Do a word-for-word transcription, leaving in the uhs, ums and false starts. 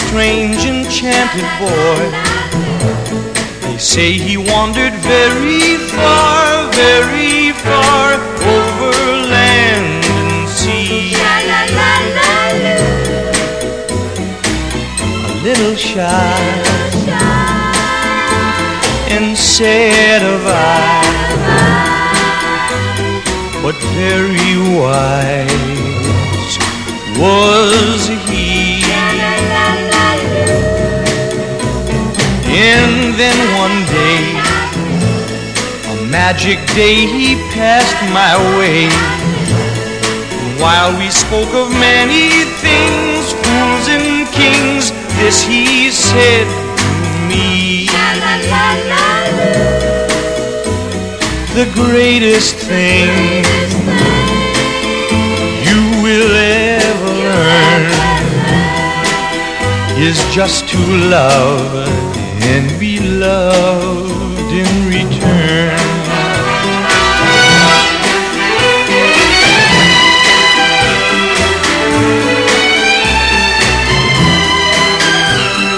strange enchanted boy. They say he wandered very far, very far over land and sea. A little shy and sad of eye, but very wise was he. And then one day, a magic day, he passed my way. While we spoke of many things, fools and kings, this he said to me: the greatest thing you will ever learn is just to love and be loved.